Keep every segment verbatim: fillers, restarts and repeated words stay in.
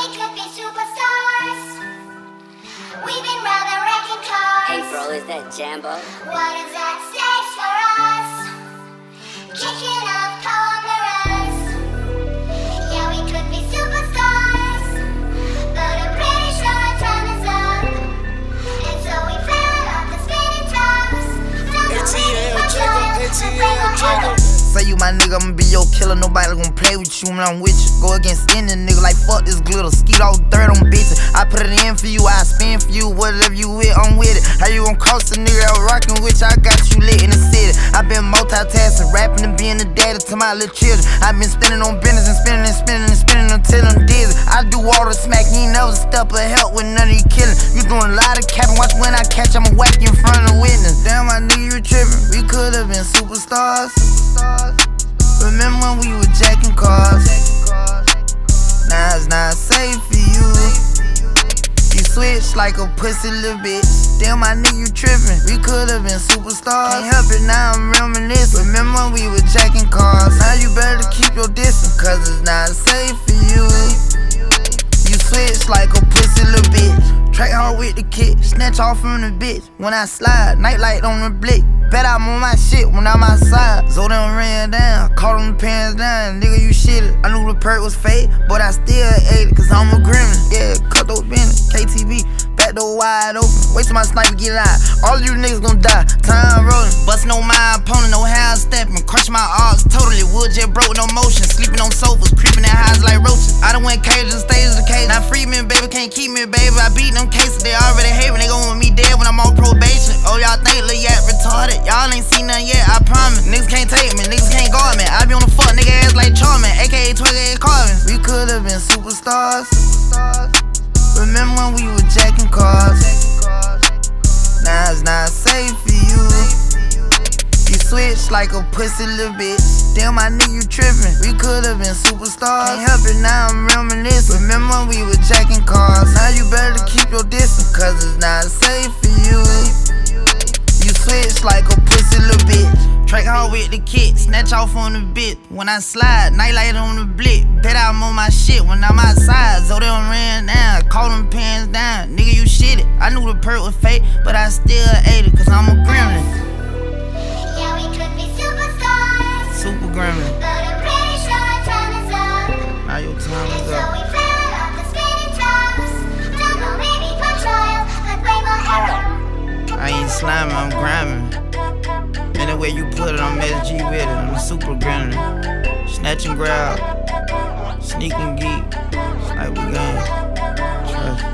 we could be superstars. We've been rather wrecking cars. Hey bro, is that Jambo? What is at stake for us? Kicking off cameras. Yeah, we could be superstars, but I'm pretty sure our time is up. And so we fell off the spinning tops. A T L Jacob, A T L Jacob. Say you my nigga, I'ma be your killer. Nobody gon' play with you when I'm with you. Go against any nigga like fuck this glitter. Skeet all dirt on bitches. I put it in for you, I spin for you. Whatever you with, I'm with it. How you gon' cost a nigga out rockin' with you? I got you lit in the city. I been multitasking, rapping and being the daddy to my little children. I been spinning on business and spinning and spinning and spinning until I'm dizzy. I do all the smack, you ain't never step or help with none of you killing. You doing a lot of capping, watch when I catch, I'ma whack you in front of the witness. Damn, my nigga, you trippin'. We could've been superstars. Remember when we were jacking cars? Now it's not safe for you. You switch like a pussy little bitch. Damn, my nigga, you trippin'. We could've been superstars. Can't help it, now I'm reminiscing. Remember when we were jacking cars? Now you better keep your distance, cause it's not safe for you. You switch like a pussy little bitch. Track hard with the kick, snatch off from the bitch. When I slide, nightlight on the blick. Bet I'm on my shit when I'm outside. So them ran down, caught them pants down. Nigga, you shitted. I knew the perk was fake, but I still ate it, cause I'm a gremlin. Yeah, cut those business, K T V, back door wide open. Wait till my sniper get out. All you niggas gon' die, time rolling. Bustin' on my opponent, no how stepping. Crush my arms totally, wood jet broke, no motion. Sleeping on sofas, creeping in highs like roaches. I done went cages and stages of cage. Now free me, baby, can't keep me, baby. I beat them cases, they already hate me. They gon' want me dead when I'm on probation. Oh, y'all think Lil Yak retarded? Y'all ain't seen nothing yet, I promise. Niggas can't take me, niggas can't guard me. I be on the fuck nigga ass like Charmin, aka twenty-eight Carvin. We could've been superstars. Remember when we were jacking cars? Now it's not safe for you. You switch like a pussy little bitch. Damn, my nigga, you trippin'. We could've been superstars. Can't help it, now I'm reminiscing. Remember when we were jacking cars? Now you better keep your distance, cause it's not safe for you. You switch like a pussy little bitch. Track hard with the kick, snatch off on the bit. When I slide, nightlight on the blick. Bet I'm on my shit when I'm outside. So they done ran down, caught them pants down. Nigga, you shitted. I knew the perk was fake, but I still ate it, cause I'm a gremlin. Yeah, we could be superstars. Super gremlin. But I'm pretty sure our time is up. Now your time And is so up. we fell off the spinning tops. Don't know, maybe for trial, but way more error. I ain't sliming, I'm grinding. Anyway you put it, I'm S G with it. I'm a super gremlin. Snatch and grab, sneak and geek. It's like we gang. Trust.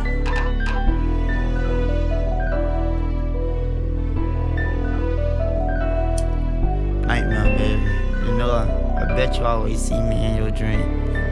Nightmare, baby. You know, I, I bet you always see me in your dream.